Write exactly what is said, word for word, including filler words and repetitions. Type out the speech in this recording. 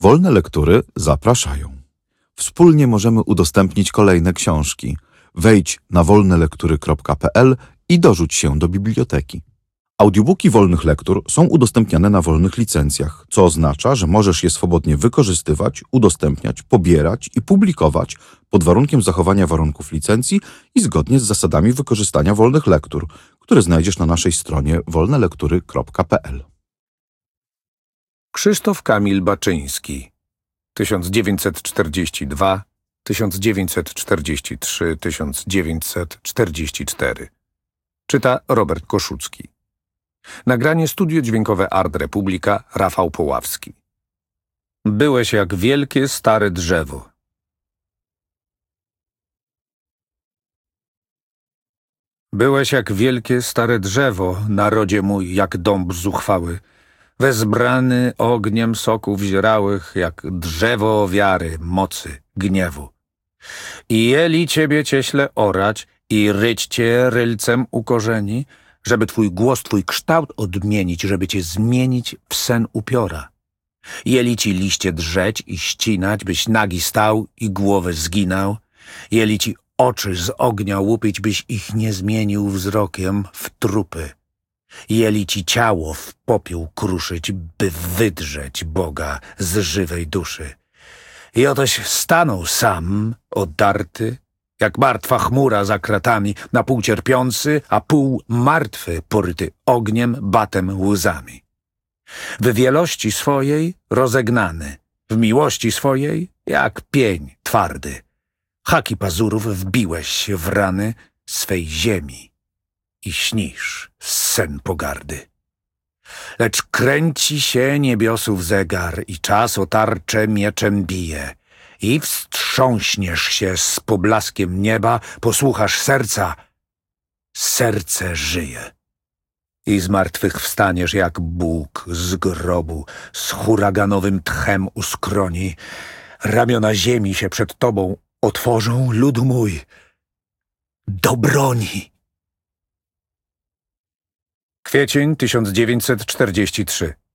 Wolne Lektury zapraszają. Wspólnie możemy udostępnić kolejne książki. Wejdź na wolne lektury kropka p l i dorzuć się do biblioteki. Audiobooki Wolnych Lektur są udostępniane na wolnych licencjach, co oznacza, że możesz je swobodnie wykorzystywać, udostępniać, pobierać i publikować pod warunkiem zachowania warunków licencji i zgodnie z zasadami wykorzystania wolnych lektur, które znajdziesz na naszej stronie wolne lektury kropka p l. Krzysztof Kamil Baczyński tysiąc dziewięćset czterdziesty drugi do tysiąc dziewięćset czterdziesty trzeci do tysiąc dziewięćset czterdziesty czwarty. Czyta Robert Koszucki. Nagranie studio dźwiękowe Art Republika, Rafał Poławski. Byłeś jak wielkie stare drzewo. Byłeś jak wielkie stare drzewo, narodzie mój, jak dąb zuchwały, wezbrany ogniem soków zierałych, jak drzewo wiary, mocy, gniewu. I jeli ciebie cieśle orać i ryć cię rylcem u korzeni, żeby twój głos, twój kształt odmienić, żeby cię zmienić w sen upiora. Jeli ci liście drzeć i ścinać, byś nagi stał i głowę zginał. Jeli ci oczy z ognia łupić, byś ich nie zmienił wzrokiem w trupy. Jeli ci ciało w popiół kruszyć, by wydrzeć Boga z żywej duszy. I otoś stanął sam, odarty, jak martwa chmura za kratami, na pół cierpiący, a pół martwy, poryty ogniem, batem, łzami. W wielości swojej rozegnany, w miłości swojej jak pień twardy. Haki pazurów wbiłeś się w rany swej ziemi i śnisz sen pogardy. Lecz kręci się niebiosów zegar i czas o tarczę mieczem bije. I wstrząśniesz się z poblaskiem nieba, posłuchasz serca. Serce żyje. I z martwych wstaniesz jak Bóg z grobu, z huraganowym tchem u skroni. Ramiona ziemi się przed tobą otworzą, ludu mój, do broni. Kwiecień tysiąc dziewięćset czterdziesty trzeci.